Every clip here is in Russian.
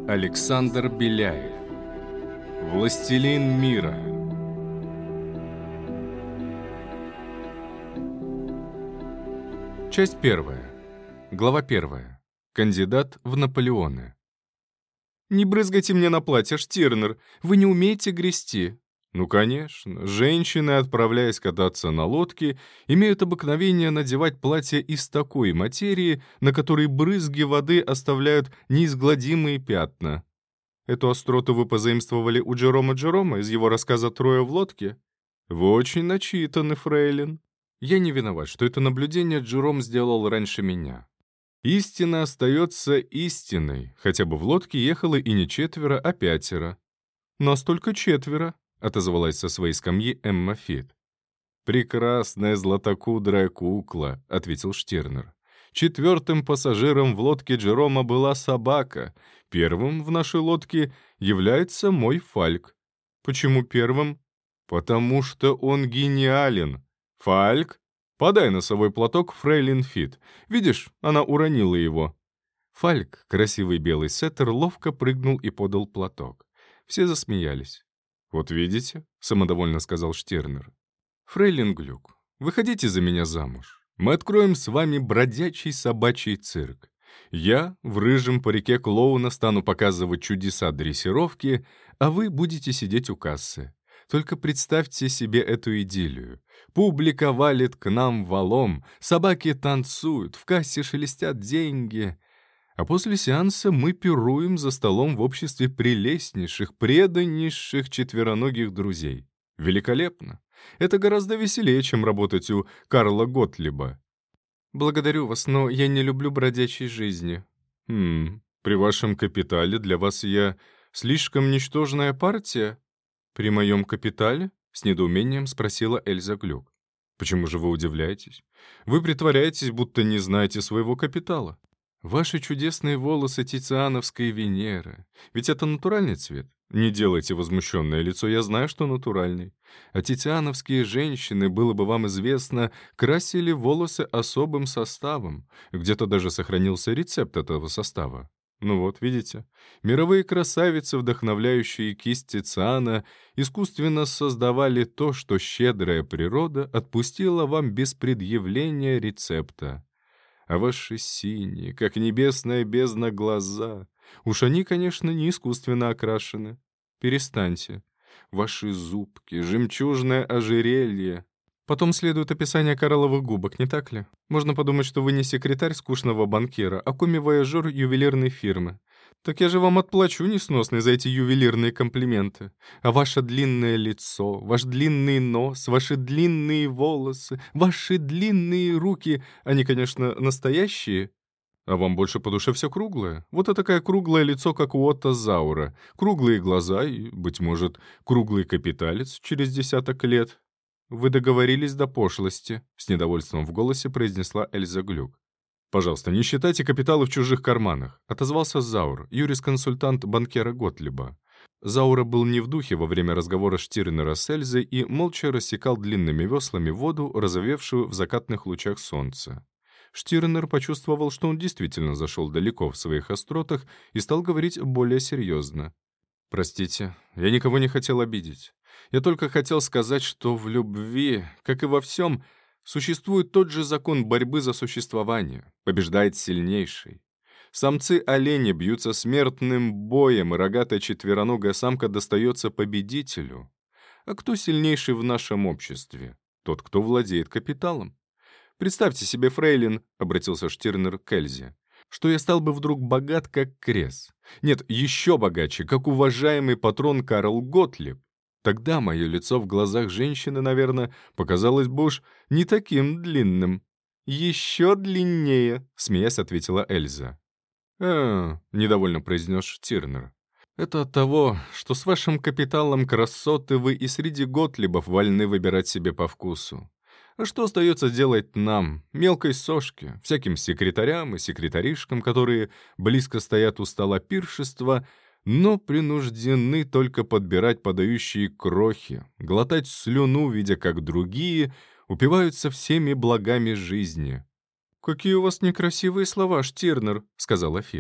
Александр Беляев. Властелин мира. Часть первая. Глава первая. Кандидат в Наполеоны. «Не брызгайте мне на платье, Штирнер, вы не умеете грести». Ну, конечно, женщины, отправляясь кататься на лодке, имеют обыкновение надевать платья из такой материи, на которой брызги воды оставляют неизгладимые пятна. Эту остроту вы позаимствовали у Джерома из его рассказа «Трое в лодке»? Вы очень начитаны, фрейлин. Я не виноват, что это наблюдение Джером сделал раньше меня. Истина остается истиной, хотя бы в лодке ехало и не четверо, а пятеро. Нас только четверо, отозвалась со своей скамьи Эмма Фит. «Прекрасная златокудрая кукла», — ответил Штирнер. «Четвертым пассажиром в лодке Джерома была собака. Первым в нашей лодке является мой Фальк». «Почему первым?» «Потому что он гениален. Фальк, подай носовой платок фрейлин Фит. Видишь, она уронила его». Фальк, красивый белый сеттер, ловко прыгнул и подал платок. Все засмеялись. «Вот видите», — самодовольно сказал Штирнер. «Фрейлин Глюк, выходите за меня замуж. Мы откроем с вами бродячий собачий цирк. Я в рыжем парике клоуна стану показывать чудеса дрессировки, а вы будете сидеть у кассы. Только представьте себе эту идиллию. Публика валит к нам валом, собаки танцуют, в кассе шелестят деньги. А после сеанса мы пируем за столом в обществе прелестнейших, преданнейших четвероногих друзей. Великолепно. Это гораздо веселее, чем работать у Карла Готлиба. Благодарю вас, но я не люблю бродячей жизни. При вашем капитале для вас я слишком ничтожная партия? При моем капитале? С недоумением спросила Эльза Глюк. Почему же вы удивляетесь? Вы притворяетесь, будто не знаете своего капитала. Ваши чудесные волосы тициановской Венеры. Ведь это натуральный цвет. Не делайте возмущенное лицо, я знаю, что натуральный. А тициановские женщины, было бы вам известно, красили волосы особым составом. Где-то даже сохранился рецепт этого состава. Ну вот, видите, мировые красавицы, вдохновляющие кисть Тициана, искусственно создавали то, что щедрая природа отпустила вам без предъявления рецепта. А ваши синие, как небесная бездна, глаза. Уж они, конечно, не искусственно окрашены. Перестаньте. Ваши зубки, жемчужное ожерелье. Потом следует описание коралловых губок, не так ли? Можно подумать, что вы не секретарь скучного банкира, а коми-вояжер ювелирной фирмы. Так я же вам отплачу несносный за эти ювелирные комплименты. А ваше длинное лицо, ваш длинный нос, ваши длинные волосы, ваши длинные руки, они, конечно, настоящие. А вам больше по душе все круглое? Вот это такое круглое лицо, как у Отто Заура. Круглые глаза и, быть может, круглый капиталец через 10 лет. «Вы договорились до пошлости», — с недовольством в голосе произнесла Эльза Глюк. «Пожалуйста, не считайте капиталы в чужих карманах», — отозвался Заур, юрисконсультант банкира Готлиба. Заура был не в духе во время разговора Штирнера с Эльзой и молча рассекал длинными веслами воду, разовевшую в закатных лучах солнца. Штирнер почувствовал, что он действительно зашел далеко в своих остротах и стал говорить более серьезно. «Простите, я никого не хотел обидеть. Я только хотел сказать, что в любви, как и во всем, существует тот же закон борьбы за существование. Побеждает сильнейший. Самцы оленя бьются смертным боем, и рогатая четвероногая самка достается победителю. А кто сильнейший в нашем обществе? Тот, кто владеет капиталом. Представьте себе, фрейлин, — обратился Штирнер к Эльзе, — что я стал бы вдруг богат, как Крес. Нет, еще богаче, как уважаемый патрон Карл Готлиб. Тогда мое лицо в глазах женщины, наверное, показалось бы уж не таким длинным. «Еще длиннее», — смеясь ответила Эльза. Недовольно произнес Штирнер. «Это от того, что с вашим капиталом красоты вы и среди Готлибов вольны выбирать себе по вкусу. А что остается делать нам, мелкой сошке, всяким секретарям и секретаришкам, которые близко стоят у стола пиршества, но принуждены только подбирать подающие крохи, глотать слюну, видя, как другие упиваются всеми благами жизни?» «Какие у вас некрасивые слова, Штирнер», — сказала Фит.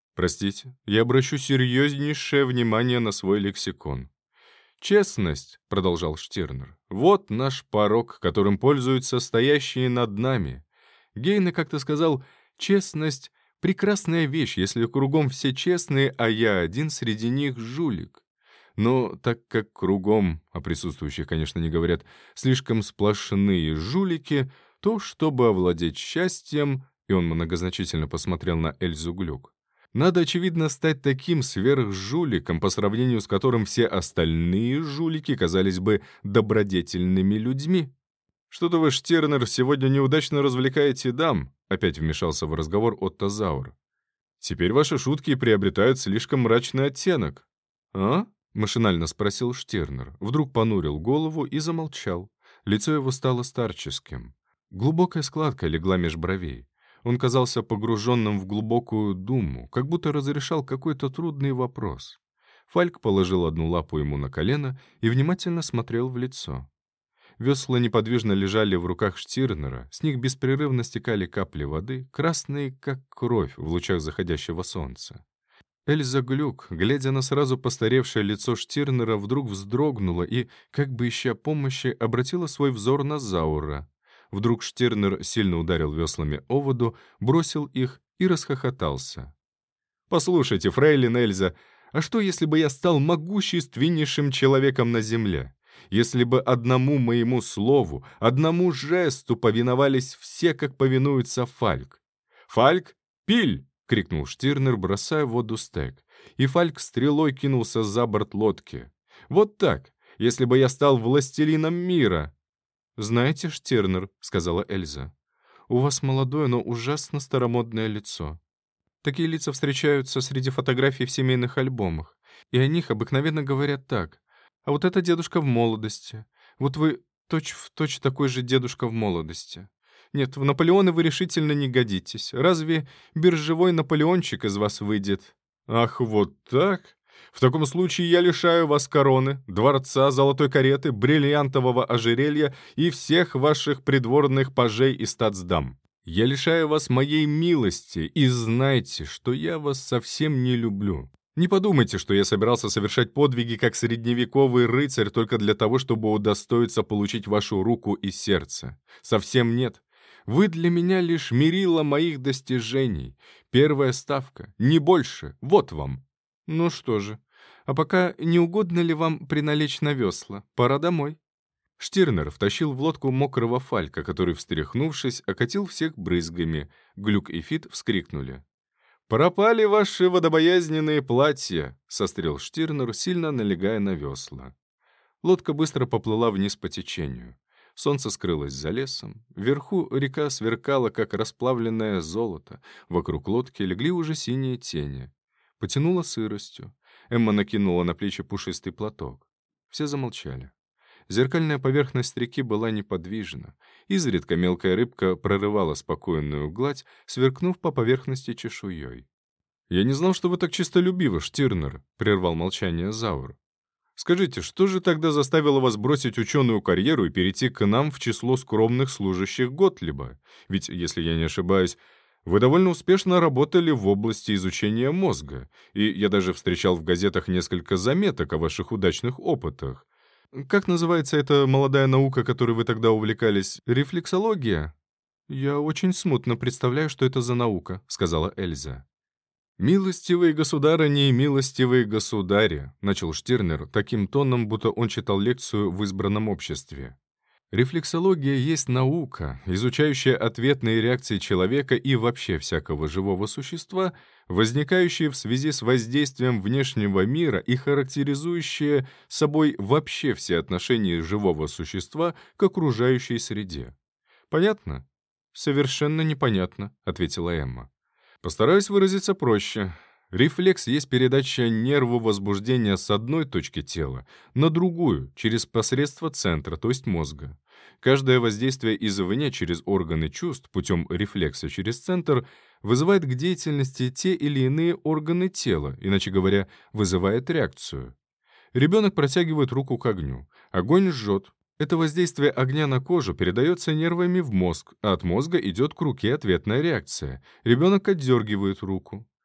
Простите, я обращу серьезнейшее внимание на свой лексикон. «Честность», — продолжал Штирнер, — «вот наш порок, которым пользуются стоящие над нами. Гейне как-то сказал, честность — прекрасная вещь, если кругом все честные, а я один среди них жулик. Но так как кругом, а присутствующие, конечно, не говорят, слишком сплошные жулики, то, чтобы овладеть счастьем, и он многозначительно посмотрел на Эльзу Глюк, надо, очевидно, стать таким сверхжуликом, по сравнению с которым все остальные жулики казались бы добродетельными людьми. «Что-то вы, Штернер, сегодня неудачно развлекаете дам», — опять вмешался в разговор Отто Заур. «Теперь ваши шутки приобретают слишком мрачный оттенок». «А?» — машинально спросил Штернер, вдруг понурил голову и замолчал. Лицо его стало старческим. Глубокая складка легла меж бровей. Он казался погруженным в глубокую думу, как будто разрешал какой-то трудный вопрос. Фальк положил одну лапу ему на колено и внимательно смотрел в лицо. Весла неподвижно лежали в руках Штирнера, с них беспрерывно стекали капли воды, красные, как кровь в лучах заходящего солнца. Эльза Глюк, глядя на сразу постаревшее лицо Штирнера, вдруг вздрогнула и, как бы ища помощи, обратила свой взор на Заура. Вдруг Штирнер сильно ударил веслами о воду, бросил их и расхохотался. «Послушайте, фрейлин Эльза, а что, если бы я стал могущественнейшим человеком на земле? Если бы одному моему слову, одному жесту повиновались все, как повинуется Фальк? Фальк, пиль!» — крикнул Штирнер, бросая в воду стек. И Фальк стрелой кинулся за борт лодки. «Вот так, если бы я стал властелином мира!» «Знаете, Штирнер, — сказала Эльза, — у вас молодое, но ужасно старомодное лицо. Такие лица встречаются среди фотографий в семейных альбомах, и о них обыкновенно говорят так. А вот это дедушка в молодости. Вот вы точь-в-точь такой же дедушка в молодости. Нет, в Наполеоны вы решительно не годитесь. Разве биржевой Наполеончик из вас выйдет?» «Ах, вот так? В таком случае я лишаю вас короны, дворца, золотой кареты, бриллиантового ожерелья и всех ваших придворных пажей и статсдам. Я лишаю вас моей милости, и знайте, что я вас совсем не люблю. Не подумайте, что я собирался совершать подвиги как средневековый рыцарь только для того, чтобы удостоиться получить вашу руку и сердце. Совсем нет. Вы для меня лишь мерило моих достижений. Первая ставка, не больше, вот вам». «Ну что же, а пока не угодно ли вам приналечь на весла? Пора домой». Штирнер втащил в лодку мокрого Фалька, который, встряхнувшись, окатил всех брызгами. Глюк и Фит вскрикнули. «Пропали ваши водобоязненные платья!» — сострил Штирнер, сильно налегая на весла. Лодка быстро поплыла вниз по течению. Солнце скрылось за лесом. Вверху река сверкала, как расплавленное золото. Вокруг лодки легли уже синие тени. Потянуло сыростью. Эмма накинула на плечи пушистый платок. Все замолчали. Зеркальная поверхность реки была неподвижна. Изредка мелкая рыбка прорывала спокойную гладь, сверкнув по поверхности чешуей. «Я не знал, что вы так честолюбивы, Штирнер», — прервал молчание Заур. «Скажите, что же тогда заставило вас бросить ученую карьеру и перейти к нам в число скромных служащих Готлиба? Ведь, если я не ошибаюсь, вы довольно успешно работали в области изучения мозга, и я даже встречал в газетах несколько заметок о ваших удачных опытах. Как называется эта молодая наука, которой вы тогда увлекались? Рефлексология?» «Я очень смутно представляю, что это за наука», — сказала Эльза. «Милостивые государыни и милостивые государи», — начал Штирнер таким тоном, будто он читал лекцию в избранном обществе. «Рефлексология есть наука, изучающая ответные реакции человека и вообще всякого живого существа, возникающие в связи с воздействием внешнего мира и характеризующая собой вообще все отношения живого существа к окружающей среде. Понятно?» «Совершенно непонятно», — ответила Эмма. «Постараюсь выразиться проще. Рефлекс есть передача нерву возбуждения с одной точки тела на другую, через посредство центра, то есть мозга. Каждое воздействие извне через органы чувств путем рефлекса через центр вызывает к деятельности те или иные органы тела, иначе говоря, вызывает реакцию. Ребенок протягивает руку к огню. Огонь жжет. Это воздействие огня на кожу передается нервами в мозг, а от мозга идет к руке ответная реакция. Ребенок отдергивает руку.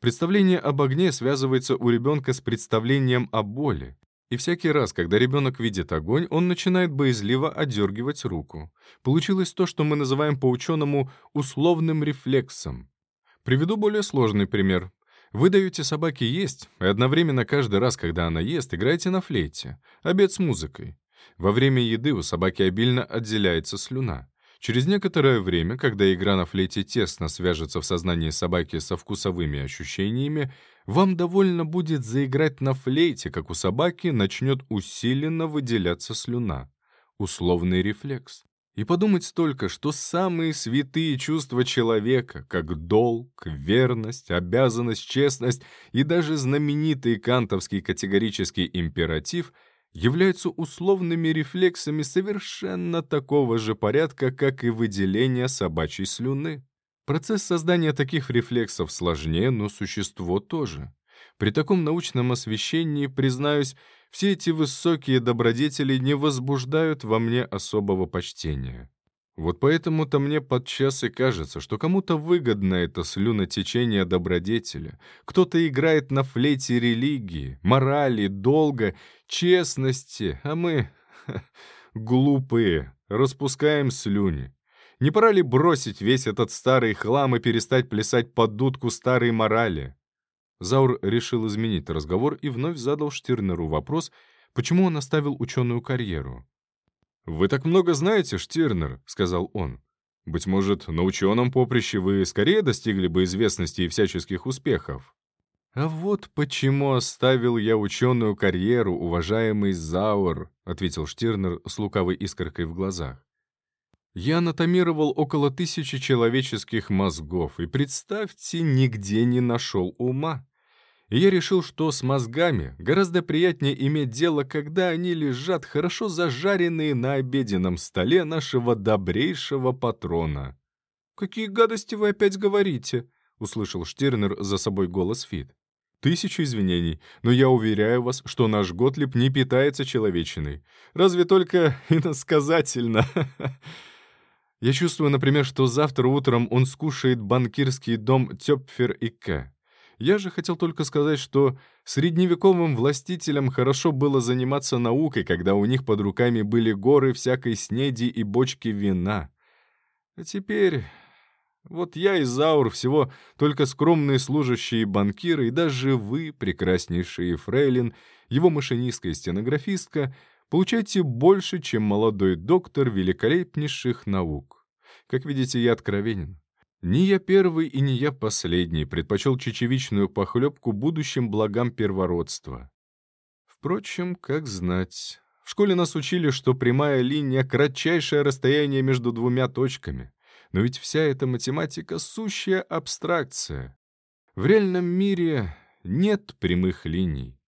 Представление об огне связывается у ребенка с представлением о боли. И всякий раз, когда ребенок видит огонь, он начинает боязливо отдергивать руку. Получилось то, что мы называем по-ученому условным рефлексом. Приведу более сложный пример. Вы даете собаке есть, и одновременно каждый раз, когда она ест, играете на флейте. Обед с музыкой. Во время еды у собаки обильно отделяется слюна. Через некоторое время, когда игра на флейте тесно свяжется в сознании собаки со вкусовыми ощущениями, вам довольно будет заиграть на флейте, как у собаки начнет усиленно выделяться слюна. Условный рефлекс. И подумать только, что самые святые чувства человека, как долг, верность, обязанность, честность и даже знаменитый кантовский категорический императив являются условными рефлексами совершенно такого же порядка, как и выделение собачьей слюны. Процесс создания таких рефлексов сложнее, но существо тоже. При таком научном освещении, признаюсь, все эти высокие добродетели не возбуждают во мне особого почтения. Вот поэтому-то мне подчас и кажется, что кому-то выгодно это слюнотечение добродетеля, кто-то играет на флейте религии, морали, долга, честности, а мы, глупые, распускаем слюни. Не пора ли бросить весь этот старый хлам и перестать плясать под дудку старой морали? Заур решил изменить разговор и вновь задал Штирнеру вопрос, почему он оставил ученую карьеру. «Вы так много знаете, Штирнер», — сказал он. «Быть может, на ученом поприще вы скорее достигли бы известности и всяческих успехов». «А вот почему оставил я ученую карьеру, уважаемый Заур», — ответил Штирнер с лукавой искоркой в глазах. «Я анатомировал около 1000 человеческих мозгов, и, представьте, нигде не нашел ума. И я решил, что с мозгами гораздо приятнее иметь дело, когда они лежат хорошо зажаренные на обеденном столе нашего добрейшего патрона». «Какие гадости вы опять говорите?» — услышал Штирнер за собой голос Фит. «1000 извинений, но я уверяю вас, что наш Готлиб не питается человечиной. Разве только иносказательно. Я чувствую, например, что завтра утром он скушает банкирский дом Тёпфер и К. Я же хотел только сказать, что средневековым властителям хорошо было заниматься наукой, когда у них под руками были горы всякой снеди и бочки вина. А теперь... Вот я и Заур всего только скромные служащие банкиры, и даже вы, прекраснейшие фрейлин, его машинистка и стенографистка, получаете больше, чем молодой доктор великолепнейших наук. Как видите, я откровенен. Не я первый и не я последний предпочел чечевичную похлебку будущим благам первородства. Впрочем, как знать. В школе нас учили, что прямая линия — кратчайшее расстояние между двумя точками. Но ведь вся эта математика — сущая абстракция. В реальном мире нет прямых линий.